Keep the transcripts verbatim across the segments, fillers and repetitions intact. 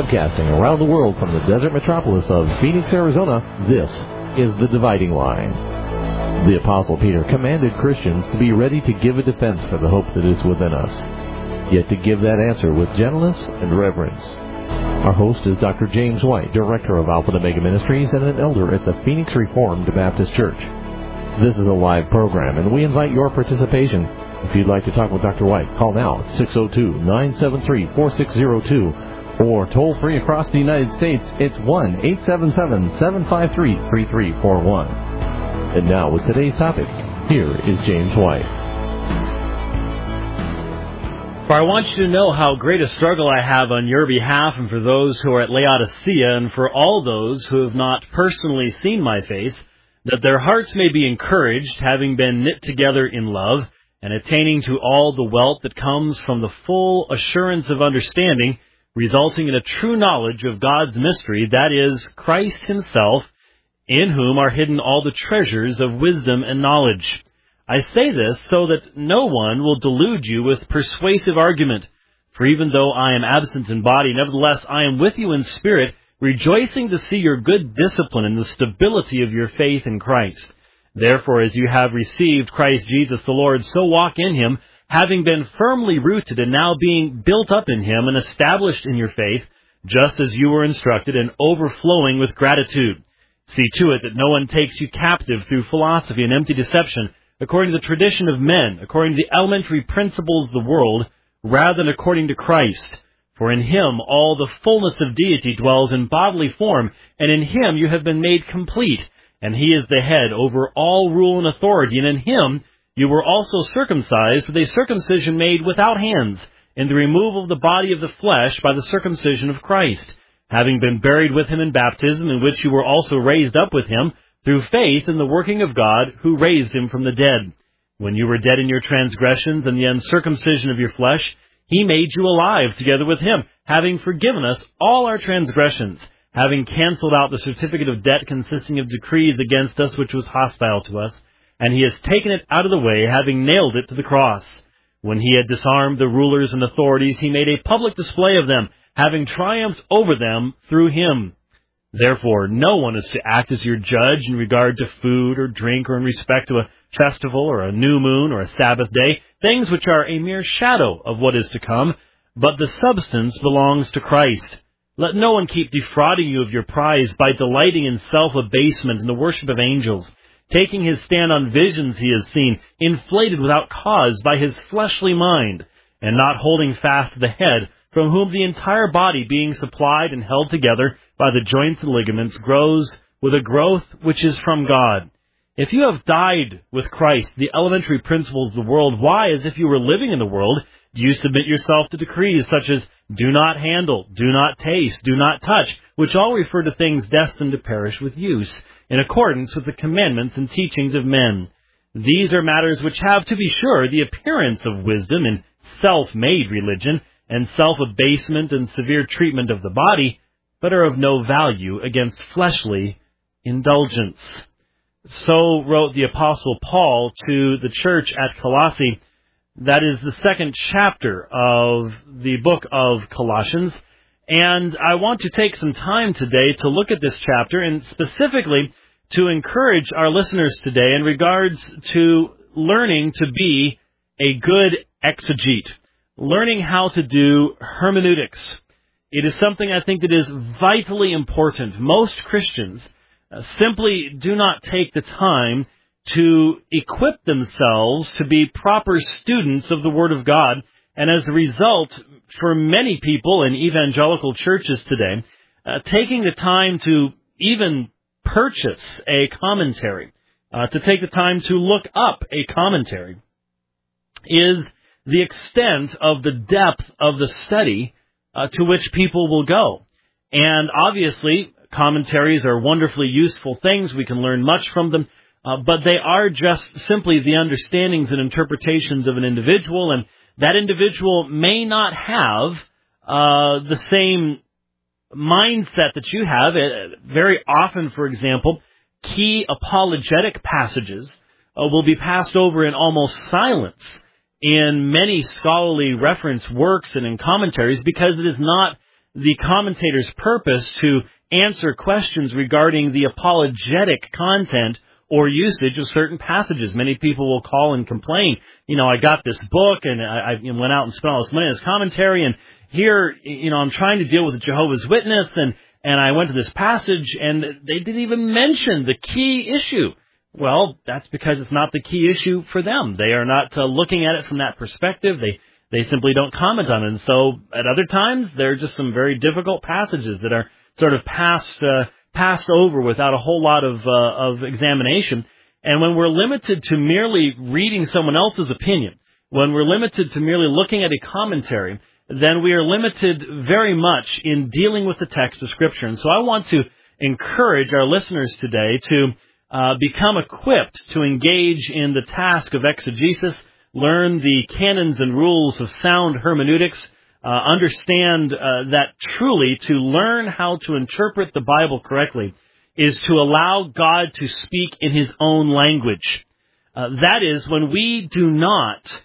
Broadcasting around the world from the desert metropolis of Phoenix, Arizona, this is The Dividing Line. The Apostle Peter commanded Christians to be ready to give a defense for the hope that is within us, yet to give that answer with gentleness and reverence. Our host is Doctor James White, Director of Alpha and Omega Ministries and an elder at the Phoenix Reformed Baptist Church. This is a live program, and we invite your participation. If you'd like to talk with Doctor White, call now at six oh two, nine seven three, four six zero two, or toll free across the United States, it's one eight seven seven, seven five three, three three four one. And now with today's topic, here is James White. For I want you to know how great a struggle I have on your behalf and for those who are at Laodicea and for all those who have not personally seen my face, that their hearts may be encouraged, having been knit together in love, and attaining to all the wealth that comes from the full assurance of understanding, resulting in a true knowledge of God's mystery, that is, Christ himself, in whom are hidden all the treasures of wisdom and knowledge. I say this so that no one will delude you with persuasive argument. For even though I am absent in body, nevertheless I am with you in spirit, rejoicing to see your good discipline and the stability of your faith in Christ. Therefore, as you have received Christ Jesus the Lord, so walk in him, having been firmly rooted and now being built up in him and established in your faith, just as you were instructed, and overflowing with gratitude. See to it that no one takes you captive through philosophy and empty deception, according to the tradition of men, according to the elementary principles of the world, rather than according to Christ. For in him all the fullness of deity dwells in bodily form, and in him you have been made complete, and he is the head over all rule and authority, and in him you were also circumcised with a circumcision made without hands, in the removal of the body of the flesh by the circumcision of Christ, having been buried with him in baptism, in which you were also raised up with him, through faith in the working of God, who raised him from the dead. When you were dead in your transgressions and the uncircumcision of your flesh, he made you alive together with him, having forgiven us all our transgressions, having canceled out the certificate of debt consisting of decrees against us which was hostile to us, and he has taken it out of the way, having nailed it to the cross. When he had disarmed the rulers and authorities, he made a public display of them, having triumphed over them through him. Therefore, no one is to act as your judge in regard to food or drink or in respect to a festival or a new moon or a Sabbath day, things which are a mere shadow of what is to come, but the substance belongs to Christ. Let no one keep defrauding you of your prize by delighting in self-abasement and the worship of angels, taking his stand on visions he has seen, inflated without cause by his fleshly mind, and not holding fast to the head, from whom the entire body, being supplied and held together by the joints and ligaments, grows with a growth which is from God. If you have died with Christ, the elementary principles of the world, why, as if you were living in the world, do you submit yourself to decrees such as do not handle, do not taste, do not touch, which all refer to things destined to perish with use, in accordance with the commandments and teachings of men? These are matters which have, to be sure, the appearance of wisdom in self-made religion and self-abasement and severe treatment of the body, but are of no value against fleshly indulgence. So wrote the Apostle Paul to the church at Colossae. That is the second chapter of the book of Colossians. And I want to take some time today to look at this chapter and specifically to encourage our listeners today in regards to learning to be a good exegete, learning how to do hermeneutics. It is something I think that is vitally important. Most Christians uh, simply do not take the time to equip themselves to be proper students of the Word of God. And as a result, for many people in evangelical churches today, uh, taking the time to even purchase a commentary, uh, to take the time to look up a commentary, is the extent of the depth of the study uh, to which people will go. And obviously, commentaries are wonderfully useful things. We can learn much from them. Uh, but they are just simply the understandings and interpretations of an individual, and that individual may not have uh, the same mindset that you have. Uh, very often, for example, key apologetic passages uh, will be passed over in almost silence in many scholarly reference works and in commentaries because it is not the commentator's purpose to answer questions regarding the apologetic content or usage of certain passages. Many people will call and complain, you know, I got this book and I, I went out and spent all this money on this commentary, and here, you know, I'm trying to deal with a Jehovah's Witness, and, and I went to this passage and they didn't even mention the key issue. Well, that's because it's not the key issue for them. They are not uh, looking at it from that perspective. They they simply don't comment on it. And so at other times, there are just some very difficult passages that are sort of passed uh, passed over without a whole lot of uh, of examination. And when we're limited to merely reading someone else's opinion, when we're limited to merely looking at a commentary, then we are limited very much in dealing with the text of Scripture. And so I want to encourage our listeners today to uh, become equipped to engage in the task of exegesis, learn the canons and rules of sound hermeneutics, uh, understand uh, that truly to learn how to interpret the Bible correctly is to allow God to speak in His own language. Uh, that is, when we do not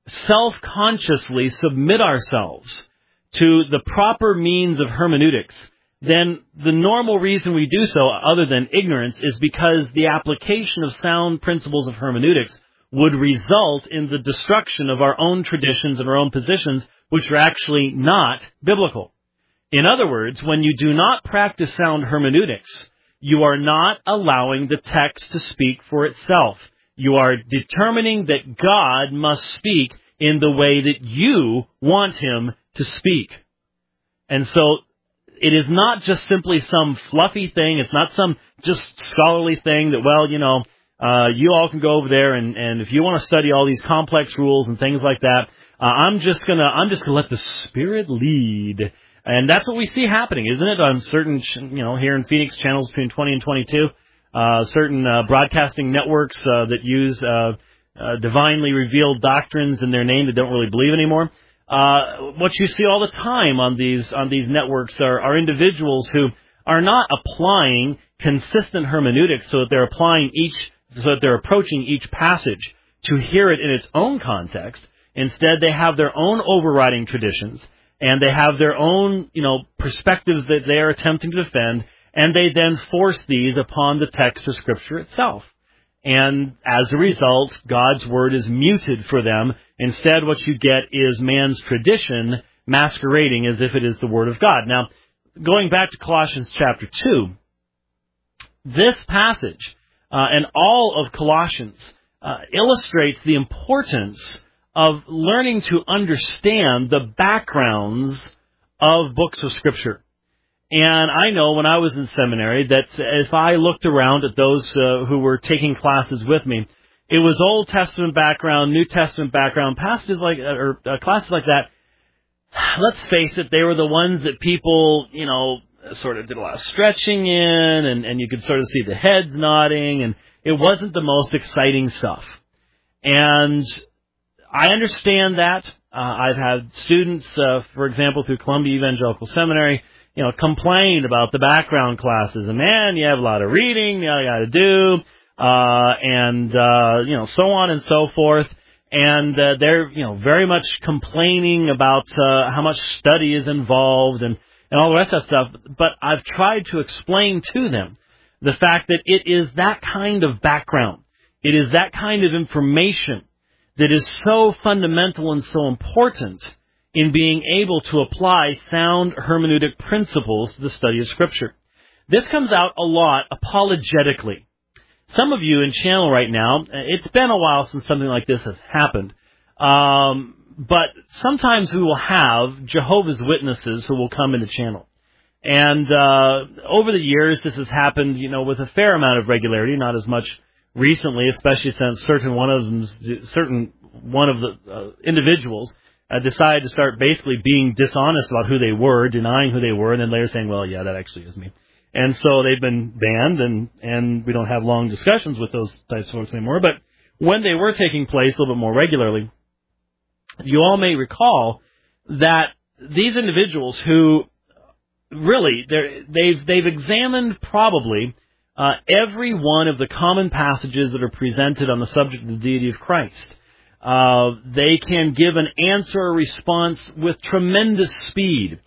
self-consciously submit ourselves to the proper means of hermeneutics, then the normal reason we do so, other than ignorance, is because the application of sound principles of hermeneutics would result in the destruction of our own traditions and our own positions, which are actually not biblical. In other words, when you do not practice sound hermeneutics, you are not allowing the text to speak for itself. You are determining that God must speak in the way that you want Him to speak. And so it is not just simply some fluffy thing. It's not some just scholarly thing that, well, you know, uh, you all can go over there and, and if you want to study all these complex rules and things like that, uh, I'm just gonna, I'm just gonna let the Spirit lead. And that's what we see happening, isn't it? On certain, you know, here in Phoenix, channels between twenty and twenty-two, uh, certain uh, broadcasting networks uh, that use uh, uh, divinely revealed doctrines in their name that don't really believe anymore. Uh, what you see all the time on these on these networks are, are individuals who are not applying consistent hermeneutics, so that they're applying each, so that they're approaching each passage to hear it in its own context. Instead, they have their own overriding traditions, and they have their own, you know, perspectives that they are attempting to defend, and they then force these upon the text of Scripture itself. And as a result, God's Word is muted for them. Instead, what you get is man's tradition masquerading as if it is the Word of God. Now, going back to Colossians chapter two, this passage uh, and all of Colossians uh, illustrates the importance of learning to understand the backgrounds of books of Scripture. And I know when I was in seminary that if I looked around at those uh, who were taking classes with me, it was Old Testament background, New Testament background, passages like, or uh, classes like that. Let's face it, they were the ones that people, you know, sort of did a lot of stretching in, and, and you could sort of see the heads nodding, and it wasn't the most exciting stuff. And I understand that. Uh, I've had students, uh, for example, through Columbia Evangelical Seminary, you know, complain about the background classes. And man, you have a lot of reading, you got to do, uh, and, uh, you know, so on and so forth. And, uh, they're, you know, very much complaining about, uh, how much study is involved and, and all the rest of that stuff. But I've tried to explain to them the fact that it is that kind of background. It is that kind of information that is so fundamental and so important in being able to apply sound hermeneutic principles to the study of Scripture. This comes out a lot apologetically. Some of you in channel right now, it's been a while since something like this has happened, um, but sometimes we will have Jehovah's Witnesses who will come into channel. And uh, over the years, this has happened, you know, with a fair amount of regularity, not as much recently, especially since certain one of them, certain one of the uh, individuals uh, decided to start basically being dishonest about who they were, denying who they were, and then later saying, well, yeah, that actually is me. And so they've been banned, and, and we don't have long discussions with those types of folks anymore. But when they were taking place a little bit more regularly, you all may recall that these individuals who really, they're, they've, they've examined probably uh, every one of the common passages that are presented on the subject of the deity of Christ. Uh, they can give an answer or response with tremendous speed.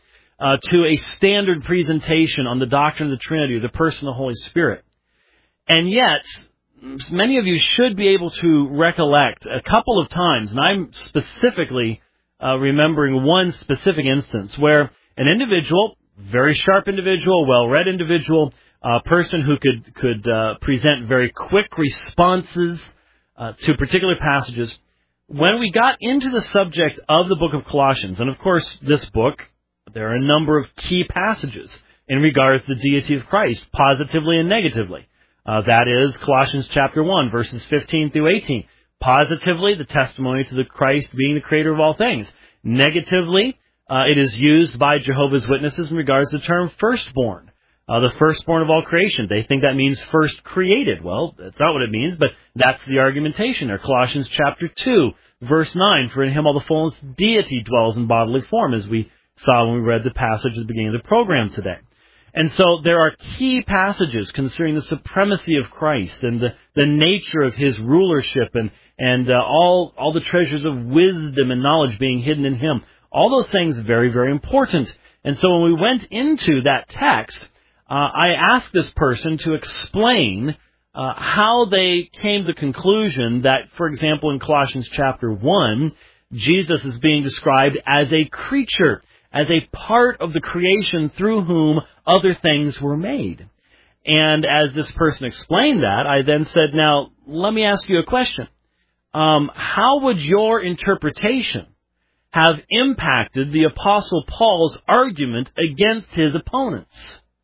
uh, to a standard presentation on the doctrine of the Trinity or the person of the Holy Spirit. And yet, many of you should be able to recollect a couple of times, and I'm specifically uh, remembering one specific instance where an individual, very sharp individual, well-read individual, a person who could could uh, present very quick responses uh, to particular passages, when we got into the subject of the book of Colossians, and of course this book, there are a number of key passages in regards to the deity of Christ, positively and negatively. Uh, that is Colossians chapter one, verses fifteen through eighteen. Positively, the testimony to the Christ being the creator of all things. Negatively, uh, it is used by Jehovah's Witnesses in regards to the term firstborn. Uh, the firstborn of all creation. They think that means first created. Well, that's not what it means, but that's the argumentation there. Colossians chapter two, verse nine, for in him all the fullness of deity dwells in bodily form, as we saw when we read the passage at the beginning of the program today. And so there are key passages concerning the supremacy of Christ and the, the nature of his rulership and, and uh, all, all the treasures of wisdom and knowledge being hidden in him. All those things very, very important. And so when we went into that text, uh, I asked this person to explain uh, how they came to the conclusion that, for example, in Colossians chapter one, Jesus is being described as a creature, as a part of the creation through whom other things were made. And as this person explained that, I then said, now, let me ask you a question. Um, how would your interpretation have impacted the Apostle Paul's argument against his opponents?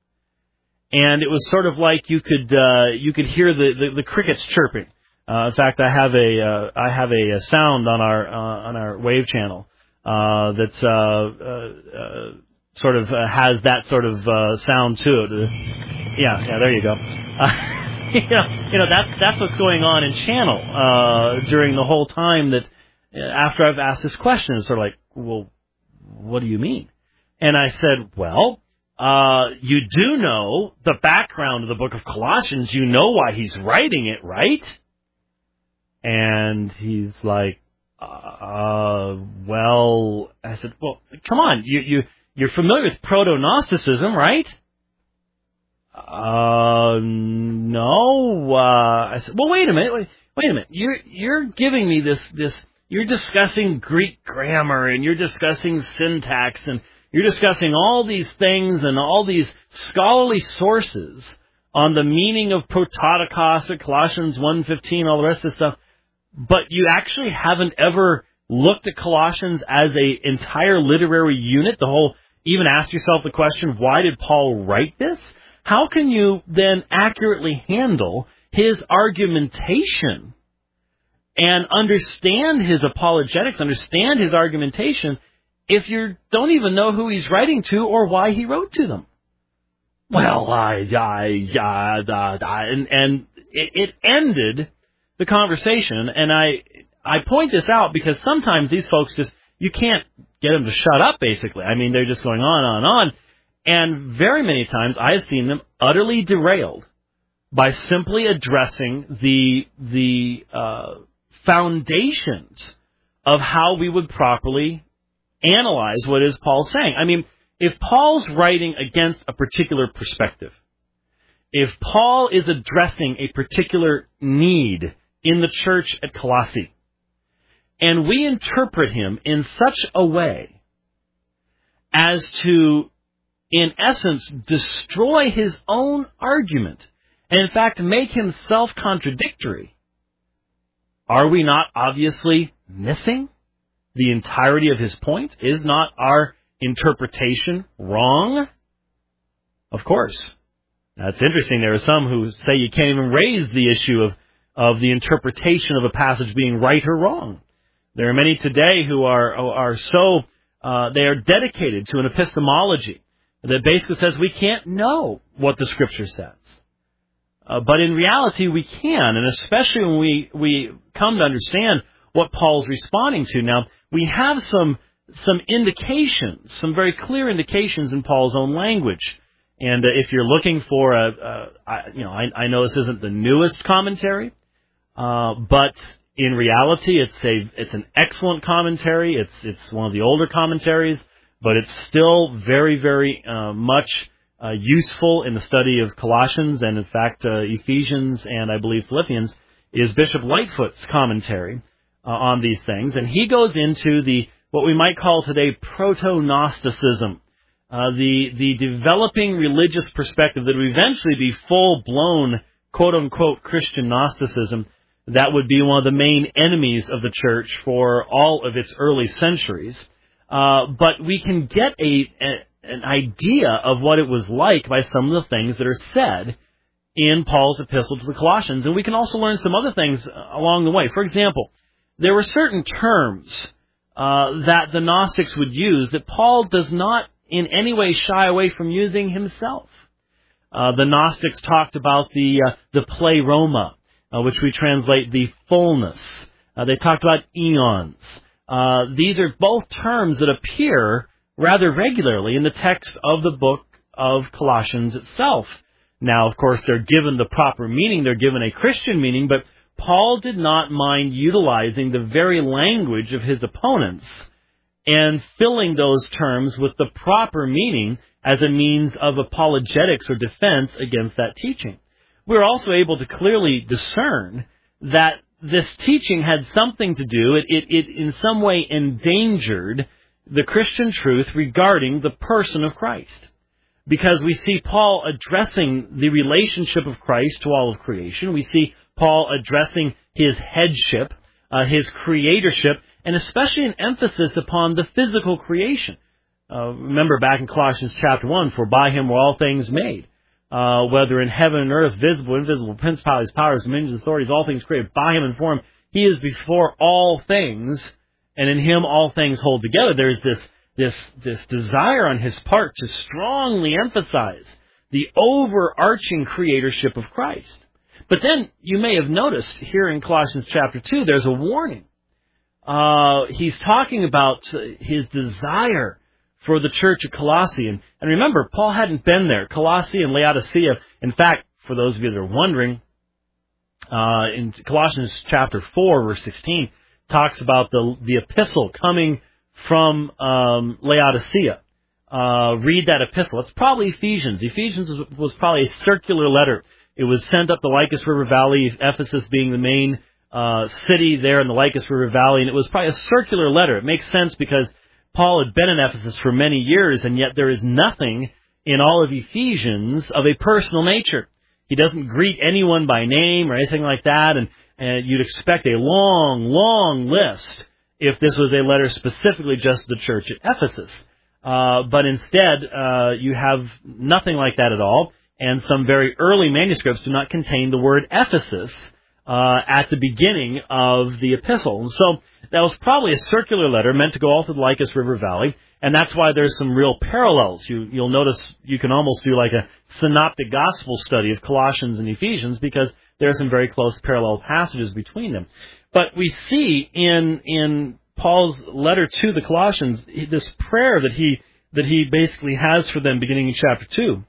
And it was sort of like you could uh, you could hear the, the, the crickets chirping. Uh, in fact, I have a uh, I have a, a sound on our uh, on our wave channel uh, that uh, uh, uh, sort of uh, has that sort of uh, sound to it. Uh, yeah, yeah, there you go. Uh, you know, you know that's that's what's going on in channel uh, during the whole time that uh, after I've asked this question, it's sort of like, well, what do you mean? And I said, well. Uh, you do know the background of the book of Colossians. You know why he's writing it, right? And he's like, uh, well, I said, well, come on. You, you, you're familiar with proto-Gnosticism, right? Uh, no. Uh, I said, well, wait a minute. Wait, wait a minute. You're, you're giving me this, this, you're discussing Greek grammar and you're discussing syntax and you're discussing all these things and all these scholarly sources on the meaning of prototokos or Colossians one fifteen, all the rest of this stuff, but you actually haven't ever looked at Colossians as a entire literary unit, the whole, even asked yourself the question, why did Paul write this? How can you then accurately handle his argumentation and understand his apologetics, understand his argumentation, if you don't even know who he's writing to or why he wrote to them? Well, I, I, I, I, I and, and it, it ended the conversation, and I, I point this out because sometimes these folks just, you can't get them to shut up, basically. I mean, they're just going on and on and on, and very many times I have seen them utterly derailed by simply addressing the, the, uh, foundations of how we would properly analyze what is Paul's saying. I mean, if Paul's writing against a particular perspective, if Paul is addressing a particular need in the church at Colossae, and we interpret him in such a way as to, in essence, destroy his own argument, and in fact make him self-contradictory, are we not obviously missing the entirety of his point? Is not our interpretation wrong? Of course. That's interesting. There are some who say you can't even raise the issue of, of the interpretation of a passage being right or wrong. There are many today who are are so, uh, they are dedicated to an epistemology that basically says we can't know what the Scripture says. Uh, but in reality we can, and especially when we, we come to understand what Paul's responding to. Now, we have some some indications, some very clear indications in Paul's own language. And uh, if you're looking for a, a I, you know, I, I know this isn't the newest commentary, uh, but in reality, it's a it's an excellent commentary. It's it's one of the older commentaries but it's still very, very uh, much uh, useful in the study of Colossians, and in fact uh, Ephesians and I believe Philippians is Bishop Lightfoot's commentary uh, on these things, and he goes into the what we might call today proto-Gnosticism, uh, the the developing religious perspective that would eventually be full-blown quote-unquote Christian Gnosticism that would be one of the main enemies of the church for all of its early centuries. Uh, but we can get a, a an idea of what it was like by some of the things that are said in Paul's epistle to the Colossians, and we can also learn some other things along the way. For example, there were certain terms uh, that the Gnostics would use that Paul does not in any way shy away from using himself. Uh, the Gnostics talked about the uh, the pleroma, uh, which we translate the fullness. Uh, they talked about eons. Uh, these are both terms that appear rather regularly in the text of the book of Colossians itself. Now, of course, they're given the proper meaning. They're given a Christian meaning, but Paul did not mind utilizing the very language of his opponents and filling those terms with the proper meaning as a means of apologetics or defense against that teaching. We're also able to clearly discern that this teaching had something to do, it, it, it in some way endangered the Christian truth regarding the person of Christ. Because we see Paul addressing the relationship of Christ to all of creation. We see Paul addressing his headship, uh, his creatorship, and especially an emphasis upon the physical creation. Uh, remember back in Colossians chapter one, for by him were all things made. Uh, whether in heaven and earth, visible, invisible, principalities, powers, dominions, authorities, all things created by him and for him. He is before all things, and in him all things hold together. There's this This this desire on his part to strongly emphasize the overarching creatorship of Christ. But then you may have noticed here in Colossians chapter two, there's a warning. Uh, he's talking about his desire for the church of Colossae. And, and remember, Paul hadn't been there. Colossae and Laodicea, in fact, for those of you that are wondering, uh, in Colossians chapter four, verse sixteen, talks about the the epistle coming from um, Laodicea. Uh, read that epistle. It's probably Ephesians. Ephesians was, was probably a circular letter. It was sent up the Lycus River Valley, Ephesus being the main uh, city there in the Lycus River Valley, and it was probably a circular letter. It makes sense because Paul had been in Ephesus for many years, and yet there is nothing in all of Ephesians of a personal nature. He doesn't greet anyone by name or anything like that, and, and you'd expect a long, long list if this was a letter specifically just to the church at Ephesus. Uh, but instead, uh, you have nothing like that at all, and some very early manuscripts do not contain the word Ephesus uh, at the beginning of the epistle. And so that was probably a circular letter meant to go all through the Lycus River Valley, and that's why there's some real parallels. You, you'll notice you can almost do like a synoptic gospel study of Colossians and Ephesians because there are some very close parallel passages between them. But we see in in Paul's letter to the Colossians this prayer that he that he basically has for them beginning in chapter two.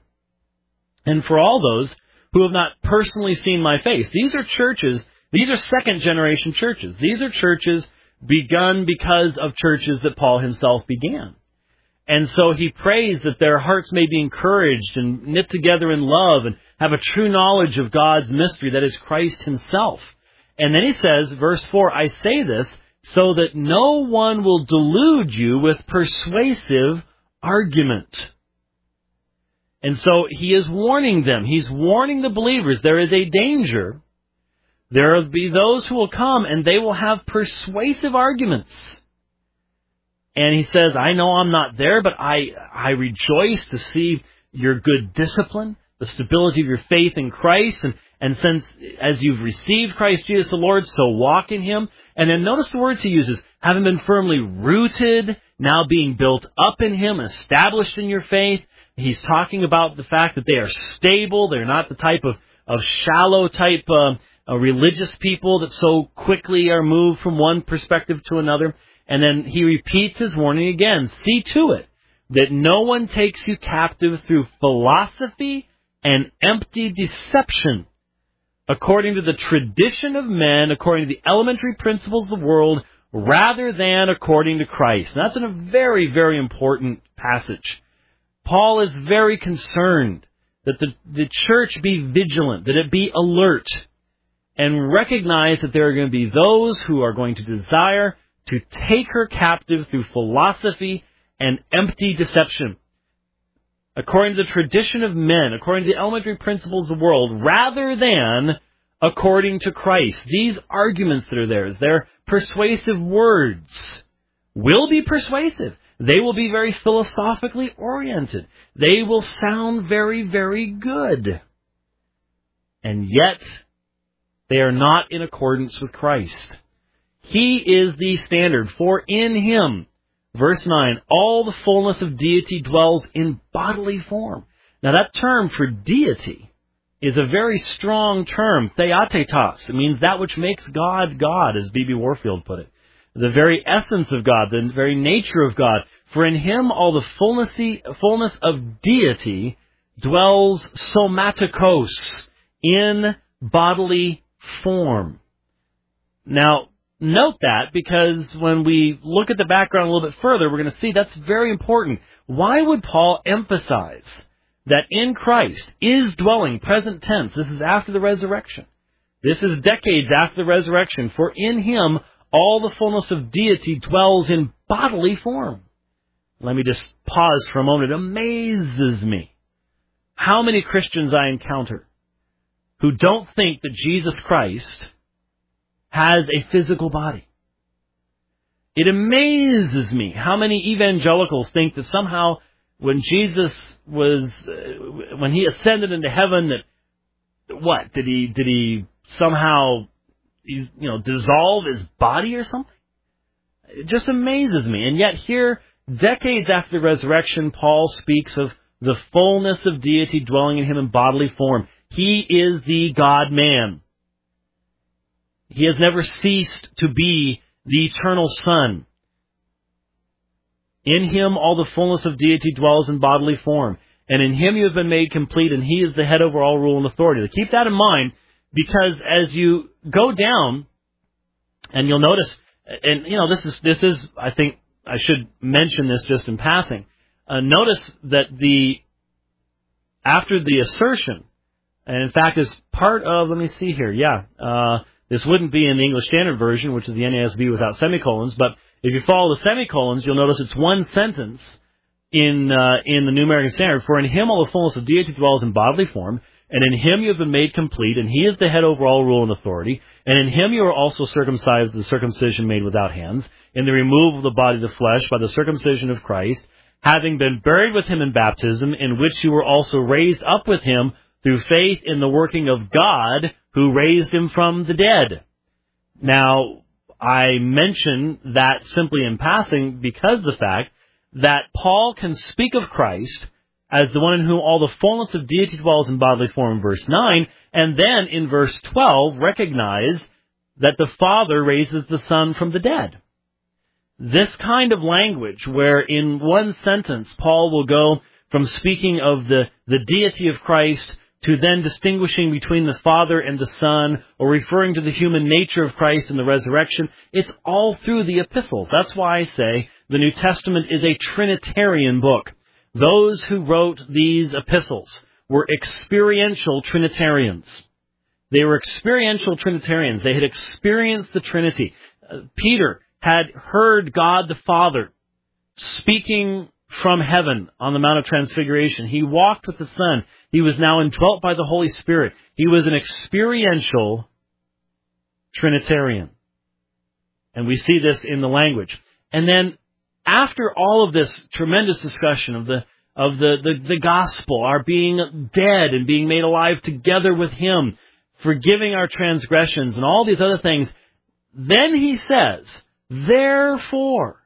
And for all those who have not personally seen my face. These are churches, these are second generation churches. These are churches begun because of churches that Paul himself began. And so he prays that their hearts may be encouraged and knit together in love and have a true knowledge of God's mystery, that is Christ himself. And then he says, verse four, I say this so that no one will delude you with persuasive argument. And so he is warning them. He's warning the believers. There is a danger. There will be those who will come and they will have persuasive arguments. And he says, I know I'm not there, but I, I rejoice to see your good discipline, the stability of your faith in Christ, and And since, as you've received Christ Jesus the Lord, so walk in Him. And then notice the words he uses, having been firmly rooted, now being built up in Him, established in your faith. He's talking about the fact that they are stable. They're not the type of, of shallow type uh, uh, religious people that so quickly are moved from one perspective to another. And then he repeats his warning again. See to it that no one takes you captive through philosophy and empty deception, according to the tradition of men, according to the elementary principles of the world, rather than according to Christ. And that's a very, very important passage. Paul is very concerned that the, the church be vigilant, that it be alert, and recognize that there are going to be those who are going to desire to take her captive through philosophy and empty deception, according to the tradition of men, according to the elementary principles of the world, rather than according to Christ. These arguments that are there, they're persuasive words, will be persuasive. They will be very philosophically oriented. They will sound very, very good. And yet, they are not in accordance with Christ. He is the standard, for in Him, verse nine, all the fullness of deity dwells in bodily form. Now that term for deity is a very strong term, theatetos. It means that which makes God, God, as B B Warfield put it. The very essence of God, the very nature of God. For in Him all the fullness, fullness of deity dwells somatikos, in bodily form. Now, note that, because when we look at the background a little bit further, we're going to see that's very important. Why would Paul emphasize that in Christ is dwelling, present tense? This is after the resurrection. This is decades after the resurrection. For in Him all the fullness of deity dwells in bodily form. Let me just pause for a moment. It amazes me how many Christians I encounter who don't think that Jesus Christ has a physical body. It amazes me how many evangelicals think that somehow when Jesus was, uh, when He ascended into heaven, that, what, did He, did He somehow, you know, dissolve His body or something? It just amazes me. And yet here, decades after the resurrection, Paul speaks of the fullness of deity dwelling in Him in bodily form. He is the God-man. He has never ceased to be the eternal Son. In Him all the fullness of deity dwells in bodily form. And in Him you have been made complete, and He is the head over all rule and authority. Keep that in mind, because as you go down, and you'll notice, and you know, this is, this is, I think, I should mention this just in passing. Uh, notice that the, after the assertion, and in fact is part of, let me see here, yeah, uh, this wouldn't be in the English Standard Version, which is the N A S B without semicolons, but if you follow the semicolons, you'll notice it's one sentence in uh, in the New American Standard. For in Him all the fullness of deity dwells in bodily form, and in Him you have been made complete, and He is the head over all rule and authority, and in Him you are also circumcised, the circumcision made without hands, in the removal of the body of the flesh by the circumcision of Christ, having been buried with Him in baptism, in which you were also raised up with Him through faith in the working of God, who raised Him from the dead. Now, I mention that simply in passing because of the fact that Paul can speak of Christ as the one in whom all the fullness of deity dwells in bodily form in verse nine, and then in verse twelve recognize that the Father raises the Son from the dead. This kind of language, where in one sentence Paul will go from speaking of the, the deity of Christ to then distinguishing between the Father and the Son, or referring to the human nature of Christ and the resurrection, it's all through the epistles. That's why I say the New Testament is a Trinitarian book. Those who wrote these epistles were experiential Trinitarians. They were experiential Trinitarians. They had experienced the Trinity. Uh, Peter had heard God the Father speaking from heaven on the Mount of Transfiguration. He walked with the Son. He was now indwelt by the Holy Spirit. He was an experiential Trinitarian. And we see this in the language. And then after all of this tremendous discussion of the of the, the, the gospel, our being dead and being made alive together with Him, forgiving our transgressions and all these other things, then he says, therefore,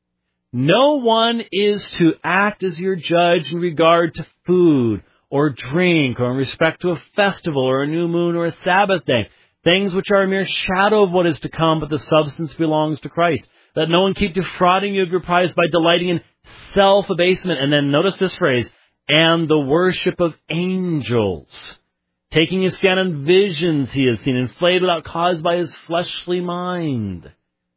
no one is to act as your judge in regard to food or drink, or in respect to a festival, or a new moon, or a Sabbath day, things which are a mere shadow of what is to come, but the substance belongs to Christ. Let no one keep defrauding you of your prize by delighting in self-abasement. And then notice this phrase, and the worship of angels, taking his stand on visions he has seen, inflated without cause by his fleshly mind.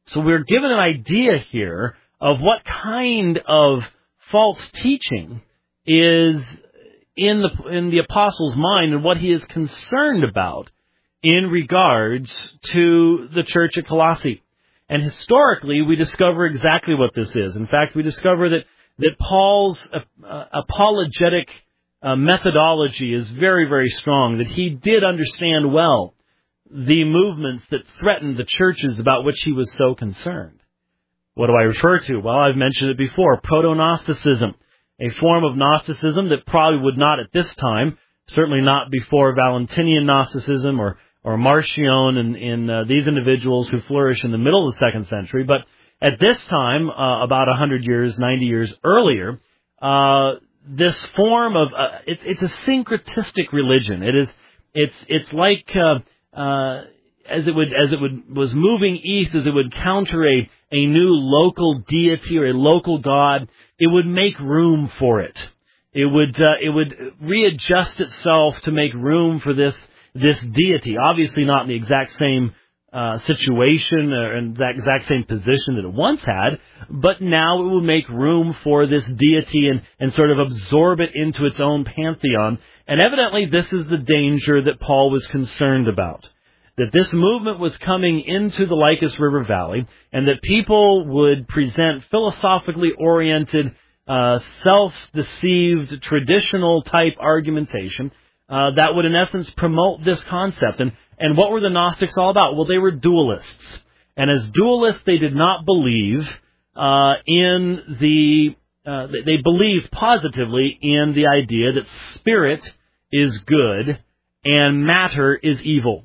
So we're given an idea here of what kind of false teaching is in the in the apostle's mind and what he is concerned about in regards to the church at Colossae. And historically, we discover exactly what this is. In fact, we discover that, that Paul's uh, apologetic uh, methodology is very, very strong, that he did understand well the movements that threatened the churches about which he was so concerned. What do I refer to? Well, I've mentioned it before, proto-Gnosticism, a form of Gnosticism that probably would not at this time, certainly not before Valentinian Gnosticism or or Marcion and in uh, these individuals who flourish in the middle of the second century. But at this time, uh, about one hundred years, ninety years earlier, uh, this form of, uh, it's, it's a syncretistic religion. It is, it's, it's like, uh, uh, as it would, as it would, was moving east, as it would counter a, a new local deity or a local god, it would make room for it. It would, uh, it would readjust itself to make room for this this deity, obviously not in the exact same uh, situation or in that exact same position that it once had, but now it will make room for this deity and, and sort of absorb it into its own pantheon. And evidently this is the danger that Paul was concerned about, that this movement was coming into the Lycus River Valley and that people would present philosophically oriented, uh, self-deceived, traditional type argumentation Uh, that would, in essence, promote this concept. And, and what were the Gnostics all about? Well, they were dualists. And as dualists, they did not believe uh, in the, uh, they believed positively in the idea that spirit is good and matter is evil.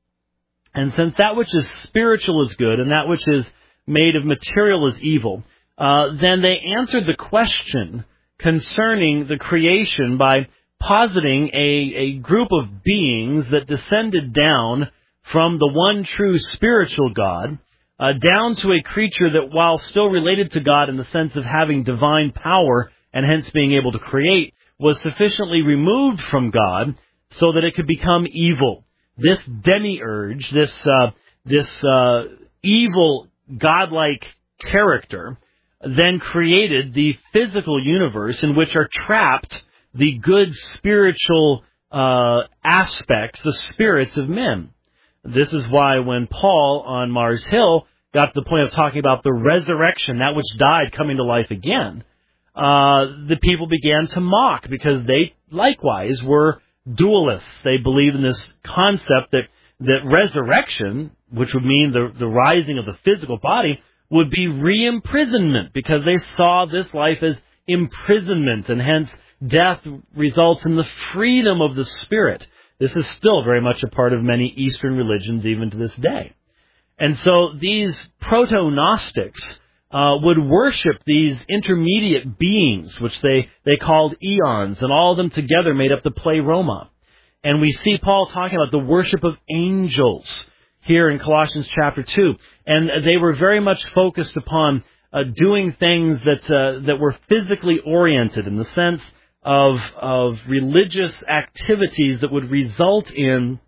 And since that which is spiritual is good and that which is made of material is evil, uh, then they answered the question concerning the creation by positing a, a group of beings that descended down from the one true spiritual God, uh, down to a creature that, while still related to God in the sense of having divine power and hence being able to create, was sufficiently removed from God so that it could become evil. This demiurge, this uh, this uh, evil godlike character, then created the physical universe in which are trapped the good spiritual uh, aspects, the spirits of men. This is why when Paul on Mars Hill got to the point of talking about the resurrection, that which died coming to life again, uh, the people began to mock because they likewise were dualists. They believed in this concept that, that resurrection, which would mean the, the rising of the physical body, would be re-imprisonment because they saw this life as imprisonment, and hence death results in the freedom of the spirit. This is still very much a part of many Eastern religions even to this day. And so these proto-Gnostics uh, would worship these intermediate beings, which they, they called eons, and all of them together made up the pleroma. And we see Paul talking about the worship of angels here in Colossians chapter two. And they were very much focused upon uh, doing things that uh, that were physically oriented in the sense of of religious activities that would result in,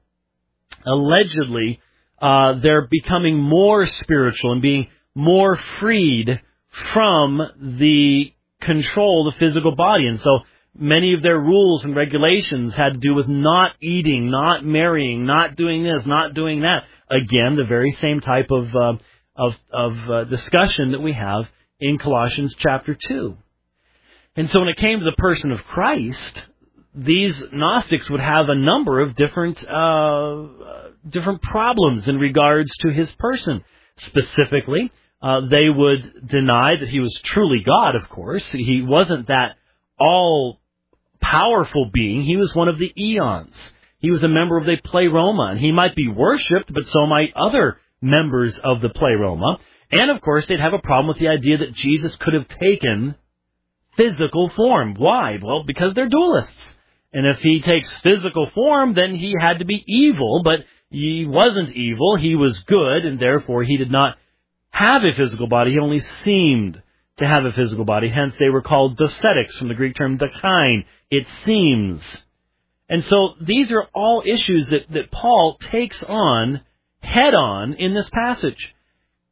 allegedly, uh, their becoming more spiritual and being more freed from the control of the physical body. And so many of their rules and regulations had to do with not eating, not marrying, not doing this, not doing that. Again, the very same type of uh, of, of uh, discussion that we have in Colossians chapter two. And so when it came to the person of Christ, these Gnostics would have a number of different uh, different problems in regards to his person. Specifically, uh, they would deny that he was truly God, of course. He wasn't that all-powerful being. He was one of the eons. He was a member of the pleroma, and he might be worshipped, but so might other members of the pleroma. And, of course, they'd have a problem with the idea that Jesus could have taken physical form. Why? Well, because they're dualists. And if he takes physical form, then he had to be evil, but he wasn't evil. He was good, and therefore he did not have a physical body. He only seemed to have a physical body. Hence, they were called docetics, from the Greek term dokein. It seems. And so these are all issues that, that Paul takes on head-on in this passage.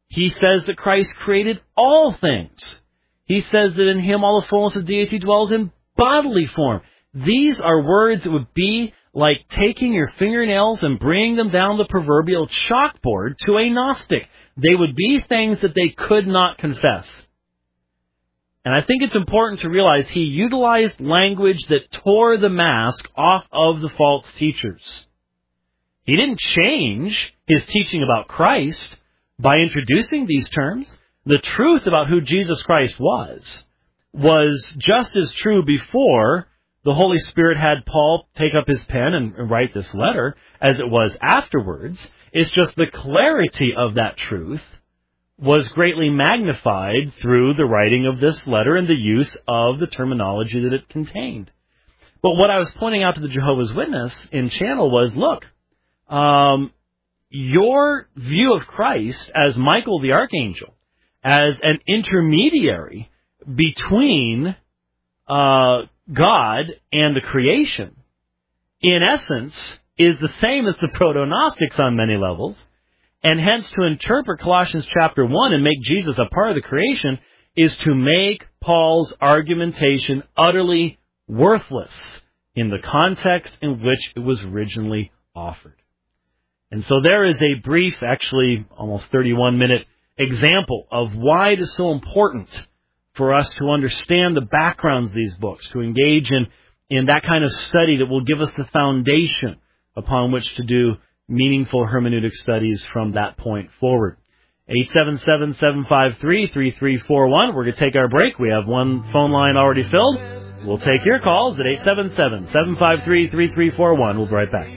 He says that Christ created all things. He says that in him all the fullness of deity dwells in bodily form. These are words that would be like taking your fingernails and bringing them down the proverbial chalkboard to a Gnostic. They would be things that they could not confess. And I think it's important to realize he utilized language that tore the mask off of the false teachers. He didn't change his teaching about Christ by introducing these terms. The truth about who Jesus Christ was was just as true before the Holy Spirit had Paul take up his pen and write this letter as it was afterwards. It's just the clarity of that truth was greatly magnified through the writing of this letter and the use of the terminology that it contained. But what I was pointing out to the Jehovah's Witness in channel was, look, um, your view of Christ as Michael the Archangel, as an intermediary between uh, God and the creation, in essence, is the same as the Proto-Gnostics on many levels. And hence, to interpret Colossians chapter one and make Jesus a part of the creation is to make Paul's argumentation utterly worthless in the context in which it was originally offered. And so there is a brief, actually almost thirty-one minute example of why it is so important for us to understand the backgrounds of these books, to engage in, in that kind of study that will give us the foundation upon which to do meaningful hermeneutic studies from that point forward. eight seven seven, seven five three, three three four one. We're going to take our break. We have one phone line already filled. We'll take your calls at eight seven seven, seven five three, three three four one. We'll be right back.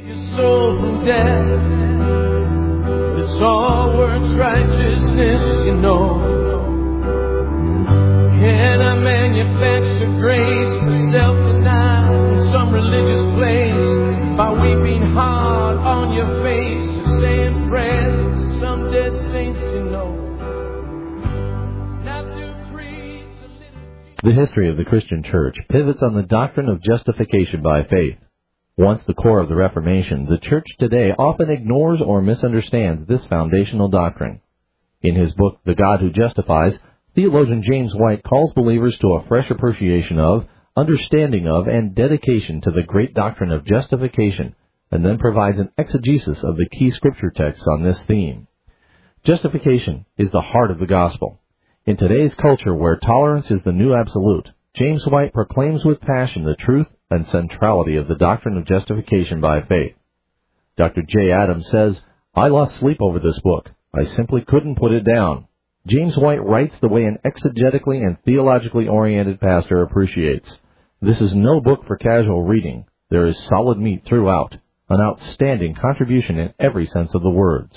It's all works righteousness, you know. Can I manufacture grace for self-denial in some religious place by weeping hard on your face or saying prayers to some dead saints, you know? Not to preach a little... The history of the Christian Church pivots on the doctrine of justification by faith. Once the core of the Reformation, the Church today often ignores or misunderstands this foundational doctrine. In his book, The God Who Justifies, theologian James White calls believers to a fresh appreciation of, understanding of, and dedication to the great doctrine of justification, and then provides an exegesis of the key scripture texts on this theme. Justification is the heart of the gospel. In today's culture where tolerance is the new absolute, James White proclaims with passion the truth and centrality of the doctrine of justification by faith. Doctor J. Adams says, I lost sleep over this book. I simply couldn't put it down. James White writes the way an exegetically and theologically oriented pastor appreciates. This is no book for casual reading. There is solid meat throughout, an outstanding contribution in every sense of the words.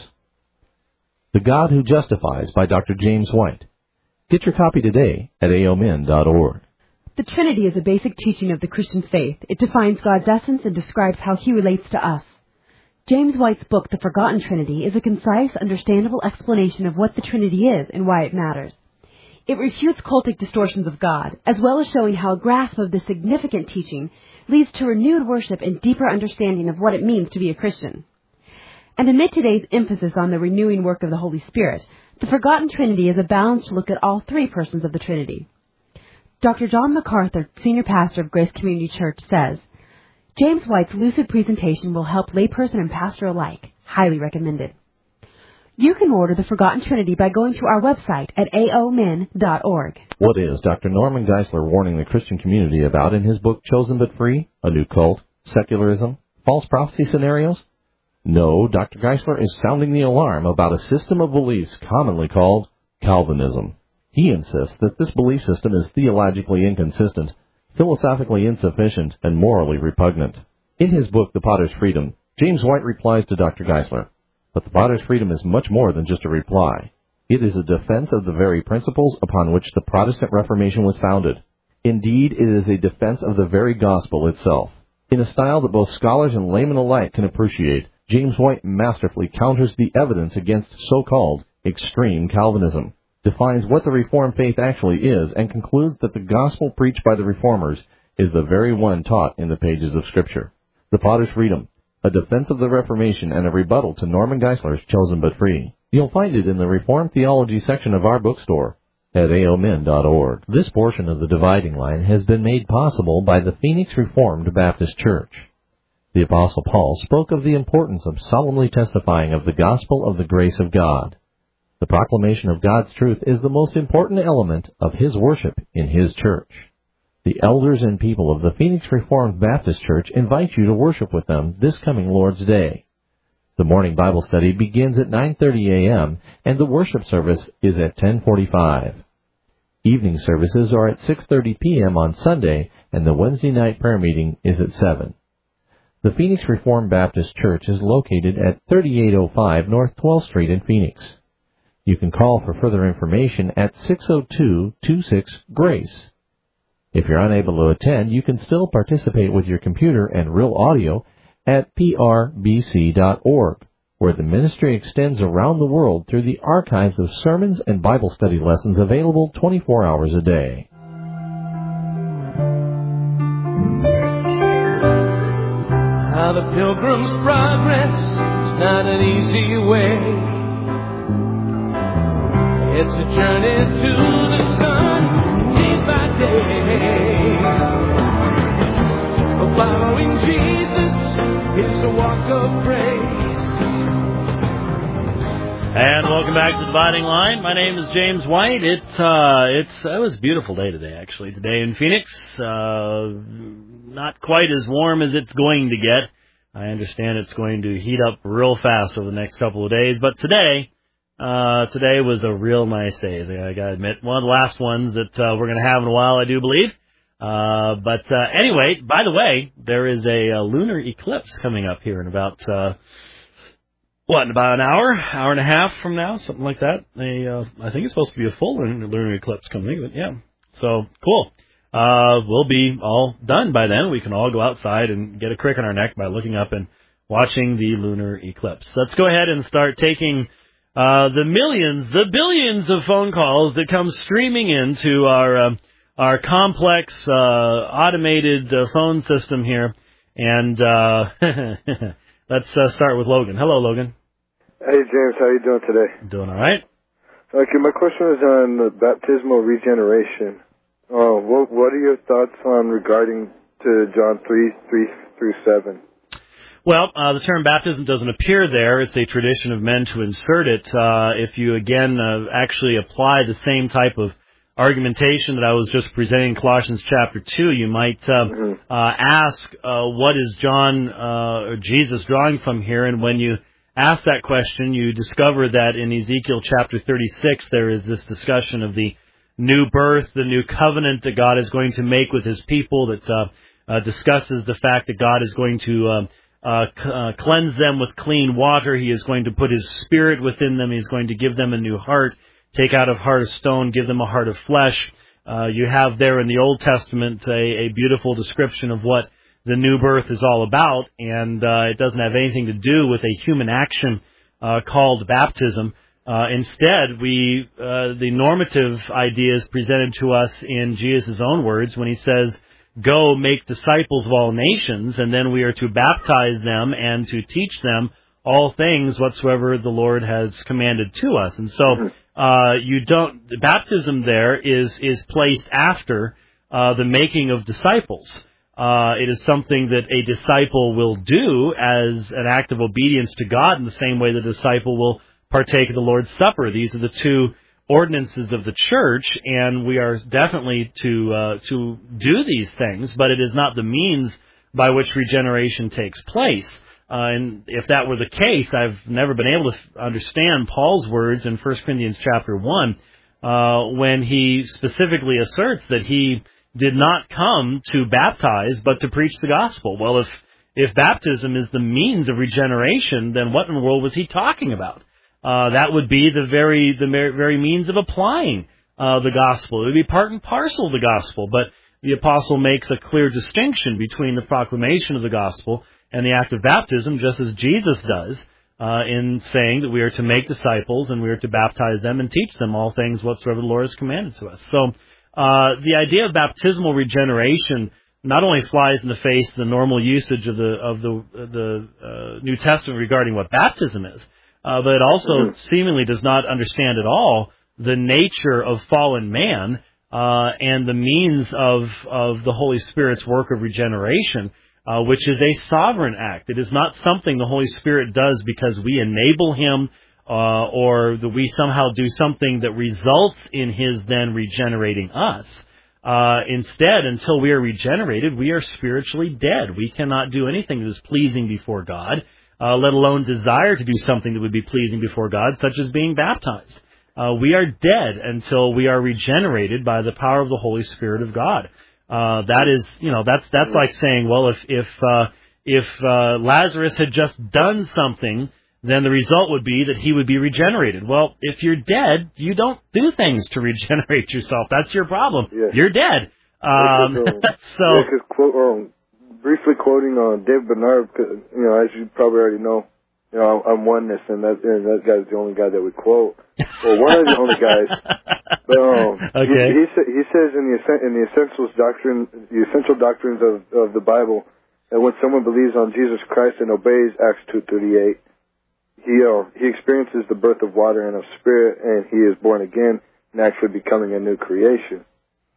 The God Who Justifies by Doctor James White. Get your copy today at a o min dot org. The Trinity is a basic teaching of the Christian faith. It defines God's essence and describes how He relates to us. James White's book, The Forgotten Trinity, is a concise, understandable explanation of what the Trinity is and why it matters. It refutes cultic distortions of God, as well as showing how a grasp of this significant teaching leads to renewed worship and deeper understanding of what it means to be a Christian. And amid today's emphasis on the renewing work of the Holy Spirit, The Forgotten Trinity is a balanced look at all three persons of the Trinity. Doctor John MacArthur, senior pastor of Grace Community Church, says, James White's lucid presentation will help layperson and pastor alike. Highly recommended. You can order The Forgotten Trinity by going to our website at a o min dot org. What is Doctor Norman Geisler warning the Christian community about in his book Chosen But Free? A New Cult, Secularism, False Prophecy Scenarios? No, Doctor Geisler is sounding the alarm about a system of beliefs commonly called Calvinism. He insists that this belief system is theologically inconsistent, philosophically insufficient, and morally repugnant. In his book, The Potter's Freedom, James White replies to Doctor Geisler, but the Potter's Freedom is much more than just a reply. It is a defense of the very principles upon which the Protestant Reformation was founded. Indeed, it is a defense of the very gospel itself. In a style that both scholars and laymen alike can appreciate, James White masterfully counters the evidence against so-called extreme Calvinism, defines what the Reformed faith actually is, and concludes that the gospel preached by the Reformers is the very one taught in the pages of Scripture. The Potter's Freedom, A Defense of the Reformation and a Rebuttal to Norman Geisler's Chosen but Free. You'll find it in the Reformed Theology section of our bookstore at a o min dot org. This portion of the Dividing Line has been made possible by the Phoenix Reformed Baptist Church. The Apostle Paul spoke of the importance of solemnly testifying of the gospel of the grace of God. The proclamation of God's truth is the most important element of his worship in his church. The elders and people of the Phoenix Reformed Baptist Church invite you to worship with them this coming Lord's Day. The morning Bible study begins at nine thirty a.m. and the worship service is at ten forty-five. Evening services are at six thirty p.m. on Sunday, and the Wednesday night prayer meeting is at seven. The Phoenix Reformed Baptist Church is located at thirty-eight oh five North twelfth Street in Phoenix. You can call for further information at six oh two, two six, GRACE. If you're unable to attend, you can still participate with your computer and real audio at p r b c dot org, where the ministry extends around the world through the archives of sermons and Bible study lessons available twenty-four hours a day. How the Pilgrim's Progress is not an easy way. It's a journey to the sun, day by day. But following Jesus is a walk of praise. And welcome back to the Dividing Line. My name is James White. It's uh, it's it was a beautiful day today, actually. Today in Phoenix, uh, not quite as warm as it's going to get. I understand it's going to heat up real fast over the next couple of days. But today, uh, today was a real nice day. I got to admit, one of the last ones that uh, we're going to have in a while, I do believe. Uh, but uh, anyway, by the way, there is a, a lunar eclipse coming up here in about. Uh, What, in about an hour, hour and a half from now, something like that. A, uh, I think it's supposed to be a full lunar, lunar eclipse coming, but yeah. So, cool. Uh, we'll be all done by then. We can all go outside and get a crick in our neck by looking up and watching the lunar eclipse. Let's go ahead and start taking uh, the millions, the billions of phone calls that come streaming into our, uh, our complex, uh, automated uh, phone system here. And, uh, Let's uh, start with Logan. Hello, Logan. Hey, James. How are you doing today? Doing all right. Okay, my question is on the baptismal regeneration. Uh, what, what are your thoughts on regarding to John three, three through seven? Well, uh, the term baptism doesn't appear there. It's a tradition of men to insert it. Uh, if you, again, uh, actually apply the same type of argumentation that I was just presenting in Colossians chapter two, you might uh, mm-hmm. uh, ask, uh, what is John uh, or Jesus drawing from here? And when you ask that question, you discover that in Ezekiel chapter thirty-six, there is this discussion of the new birth, the new covenant that God is going to make with his people that uh, uh, discusses the fact that God is going to uh, uh, c- uh, cleanse them with clean water. He is going to put his spirit within them. He is going to give them a new heart. Take out a heart of stone, give them a heart of flesh. Uh, you have there in the Old Testament a, a beautiful description of what the new birth is all about, and uh, it doesn't have anything to do with a human action uh, called baptism. Uh, instead, we uh, the normative idea is presented to us in Jesus' own words when he says, "Go make disciples of all nations," and then we are to baptize them and to teach them all things whatsoever the Lord has commanded to us. And so, Uh, you don't, the baptism there is, is placed after, uh, the making of disciples. Uh, it is something that a disciple will do as an act of obedience to God in the same way the disciple will partake of the Lord's Supper. These are the two ordinances of the church, and we are definitely to, uh, to do these things, but it is not the means by which regeneration takes place. Uh, and if that were the case, I've never been able to f- understand Paul's words in First Corinthians chapter one, uh, when he specifically asserts that he did not come to baptize, but to preach the gospel. Well, if, if baptism is the means of regeneration, then what in the world was he talking about? Uh, that would be the very, the very means of applying, uh, the gospel. It would be part and parcel of the gospel, but the apostle makes a clear distinction between the proclamation of the gospel and the act of baptism, just as Jesus does, uh, in saying that we are to make disciples and we are to baptize them and teach them all things whatsoever the Lord has commanded to us. So uh, the idea of baptismal regeneration not only flies in the face of the normal usage of the of the the uh, New Testament regarding what baptism is, uh, but it also mm-hmm. seemingly does not understand at all the nature of fallen man uh, and the means of of the Holy Spirit's work of regeneration, uh, which is a sovereign act. It is not something the Holy Spirit does because we enable him uh, or that we somehow do something that results in his then regenerating us. Uh, instead, until we are regenerated, we are spiritually dead. We cannot do anything that is pleasing before God, uh, let alone desire to do something that would be pleasing before God, such as being baptized. Uh, we are dead until we are regenerated by the power of the Holy Spirit of God. Uh, that is, you know, that's that's like saying, well, if if uh, if uh, Lazarus had just done something, then the result would be that he would be regenerated. Well, if you're dead, you don't do things to regenerate yourself. That's your problem. Yes. You're dead. Um, so, yeah, cause quote, um, briefly quoting on Dave Bernard, you know, as you probably already know, you know, I'm oneness, and that and that guy's the only guy that would quote. Well, one of the only guys. But um, okay. he, he, he says in the in the essentials doctrine, the essential doctrines of of the Bible, that when someone believes on Jesus Christ and obeys Acts two thirty-eight. He uh, he experiences the birth of water and of spirit, and he is born again and actually becoming a new creation.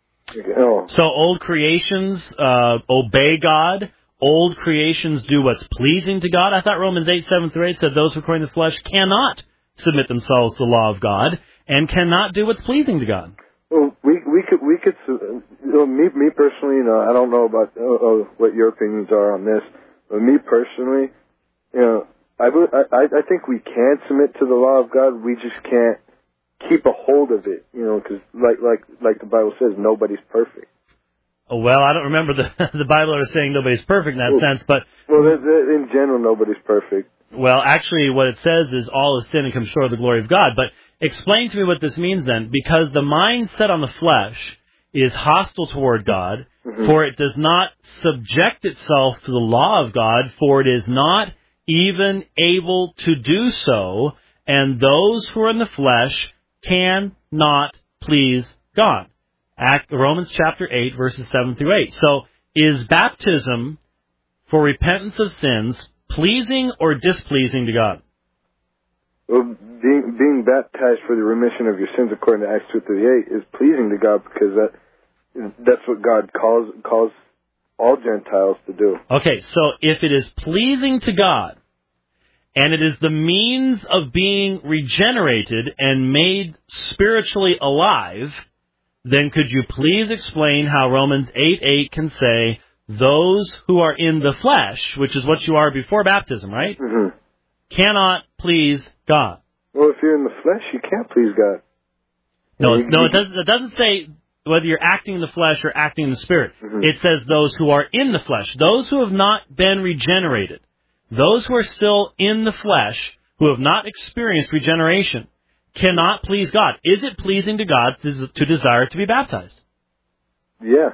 Oh. So old creations uh, obey God. Old creations do what's pleasing to God. I thought Romans eight, seven through eight said those who according to the flesh cannot submit themselves to the law of God and cannot do what's pleasing to God. Well, we we could we could you know, me me personally, you know, I don't know about uh, uh, what your opinions are on this, but me personally, you know. I, I, I think we can submit to the law of God. We just can't keep a hold of it, you know, because like like like the Bible says, nobody's perfect. Oh, well, I don't remember the the Bible ever saying nobody's perfect in that well, sense, but well, in general, nobody's perfect. Well, actually, what it says is all is sin and comes short of the glory of God. But explain to me what this means then, because the mind set on the flesh is hostile toward God, mm-hmm. for it does not subject itself to the law of God, for it is not even able to do so, and those who are in the flesh cannot please God. Act, Romans chapter eight, verses seven through eight. So, is baptism for repentance of sins pleasing or displeasing to God? Well, being, being baptized for the remission of your sins, according to Acts two thirty-eight, is pleasing to God because that that's what God calls calls all Gentiles to do. Okay, so if it is pleasing to God, and it is the means of being regenerated and made spiritually alive, then could you please explain how Romans eight eight can say, those who are in the flesh, which is what you are before baptism, right, mm-hmm. cannot please God? Well, if you're in the flesh, you can't please God. No, you, no, you, it doesn't, it doesn't say whether you're acting in the flesh or acting in the spirit. Mm-hmm. It says those who are in the flesh, those who have not been regenerated, those who are still in the flesh, who have not experienced regeneration, cannot please God. Is it pleasing to God to, to desire to be baptized? Yeah.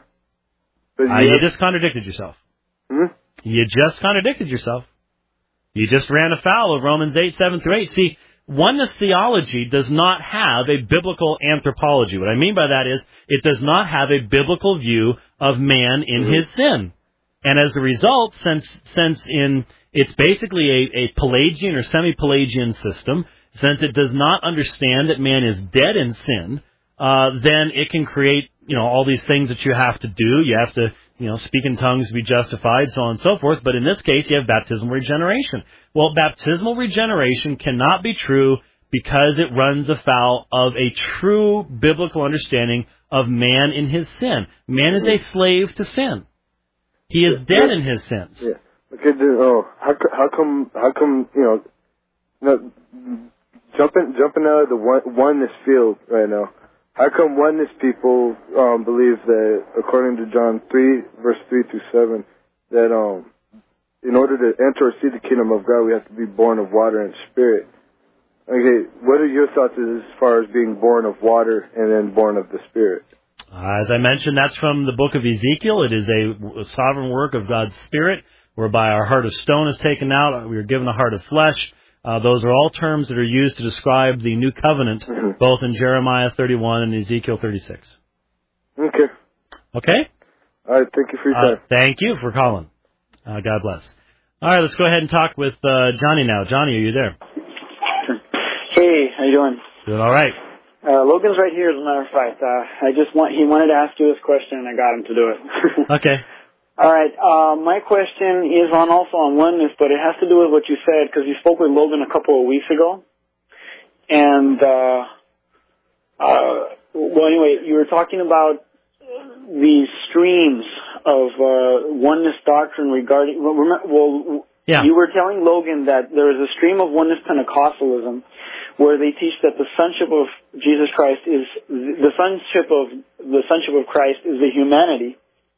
But uh, you just contradicted yourself. Hmm? You just contradicted yourself. You just ran afoul of Romans eight, seven through eight. See, oneness theology does not have a biblical anthropology. What I mean by that is it does not have a biblical view of man in mm-hmm. his sin. And as a result, since since in it's basically a, a Pelagian or semi-Pelagian system, since it does not understand that man is dead in sin, uh, then it can create, you know, all these things that you have to do. You have to, you know, speak in tongues to be justified, so on and so forth. But in this case, you have baptismal regeneration. Well, baptismal regeneration cannot be true because it runs afoul of a true biblical understanding of man in his sin. Man is a slave to sin. He is yeah, dead yeah. in his sins. Yeah. Okay. Then, oh, how, how come? How come? You know, no, jumping jumping out of the one, oneness field right now. How come oneness people um, believe that, according to John three, verse three through seven, that um, in order to enter or see the kingdom of God, we have to be born of water and spirit? Okay, what are your thoughts as far as being born of water and then born of the spirit? Uh, as I mentioned, that's from the book of Ezekiel. It is a, a sovereign work of God's Spirit, whereby our heart of stone is taken out. We are given a heart of flesh. Uh, those are all terms that are used to describe the new covenant, mm-hmm. both in Jeremiah thirty-one and Ezekiel thirty-six. Okay. Okay? All right, thank you for your Uh, time. thank you for calling. Uh, God bless. All right, let's go ahead and talk with uh, Johnny now. Johnny, are you there? Hey, how you doing? Doing all right. Uh, Logan's right here, as a matter of fact. Uh, I just want, he wanted to ask you this question, and I got him to do it. Okay. All right, uh, my question is on also on oneness, but it has to do with what you said, because you spoke with Logan a couple of weeks ago. And, uh, uh, well, anyway, you were talking about the streams of uh, oneness doctrine regarding, well, remember, well yeah. you were telling Logan that there is a stream of oneness Pentecostalism where they teach that the sonship of Jesus Christ is, the sonship of, the sonship of Christ is the humanity,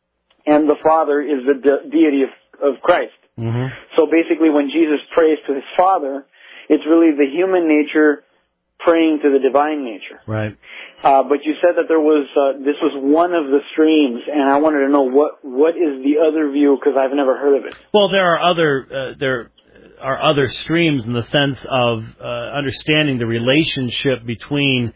and the Father is the de- deity of, of Christ. Mm-hmm. So basically when Jesus prays to his Father, it's really the human nature praying to the divine nature. Right. Uh, but you said that there was, uh, this was one of the streams, and I wanted to know what, what is the other view, because I've never heard of it. Well, there are other, uh, there are other streams in the sense of uh, understanding the relationship between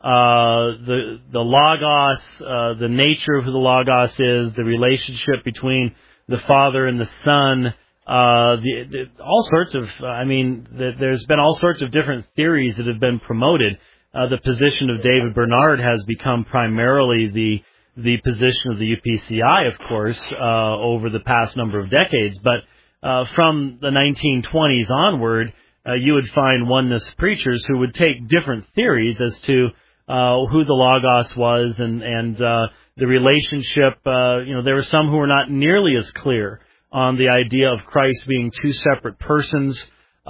uh, the the Logos, uh, the nature of who the Logos is, the relationship between the Father and the Son, uh, the, the, all sorts of, I mean, the, there's been all sorts of different theories that have been promoted. Uh, the position of David Bernard has become primarily the the position of the U P C I, of course, uh, over the past number of decades. But uh, from the nineteen twenties onward, uh, you would find oneness preachers who would take different theories as to uh, who the Logos was and, and uh, the relationship. Uh, you know, there were some who were not nearly as clear on the idea of Christ being two separate persons,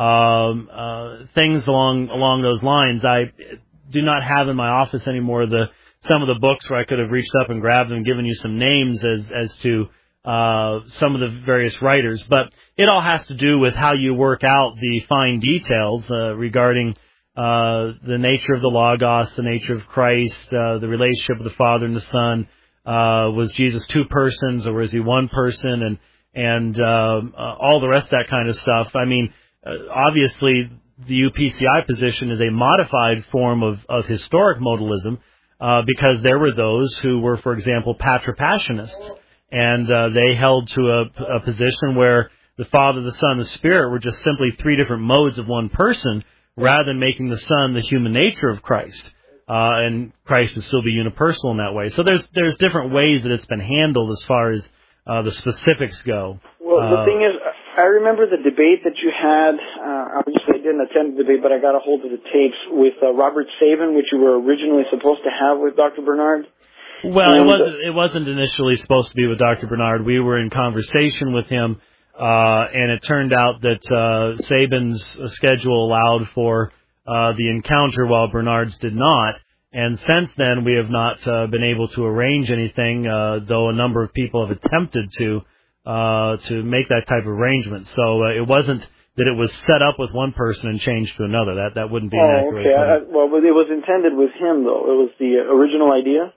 um, uh, things along along those lines. I do not have in my office anymore the some of the books where I could have reached up and grabbed them and given you some names as as to uh, some of the various writers. But it all has to do with how you work out the fine details uh, regarding uh, the nature of the Logos, the nature of Christ, uh, the relationship of the Father and the Son. Uh, was Jesus two persons or was he one person? And and uh, uh, all the rest of that kind of stuff. I mean, uh, obviously, the U P C I position is a modified form of, of historic modalism uh, because there were those who were, for example, patripassionists, and uh, they held to a, a position where the Father, the Son, the Spirit were just simply three different modes of one person, rather than making the Son the human nature of Christ, uh, and Christ would still be unipersonal in that way. So there's there's different ways that it's been handled as far as uh, the specifics go. Well, uh, the thing is, I remember the debate that you had. Uh, obviously, I didn't attend the debate, but I got a hold of the tapes with uh, Robert Sabin, which you were originally supposed to have with Doctor Bernard. Well, and, it wasn't. It wasn't initially supposed to be with Doctor Bernard. We were in conversation with him, uh, and it turned out that uh, Sabin's schedule allowed for uh, the encounter, while Bernard's did not. And since then, we have not uh, been able to arrange anything, uh, though a number of people have attempted to. Uh, to make that type of arrangement. So uh, it wasn't that it was set up with one person and changed to another. That that wouldn't be an oh, accurate okay. point. I, well, but it was intended with him, though. It was the original idea?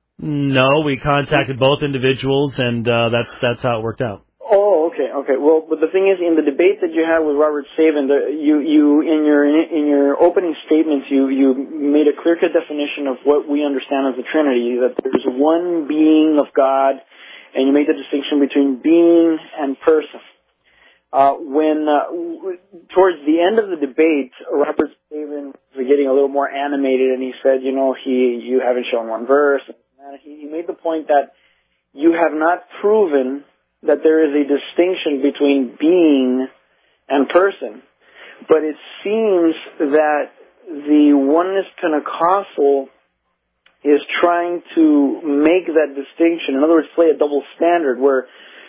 No, we contacted both individuals, and uh, that's that's how it worked out. Oh, okay, okay. Well, but the thing is, in the debate that you had with Robert Sabin, the, you you in your in your opening statements, you you made a clear-cut definition of what we understand as the Trinity, that there's one being of God, and you made the distinction between being and person. Uh, when uh, w- towards the end of the debate, Robert Sabin was getting a little more animated, and he said, "You know, he you haven't shown one verse." And he, he made the point that you have not proven that there is a distinction between being and person, but it seems that the Oneness Pentecostal is trying to make that distinction. In other words, play a double standard where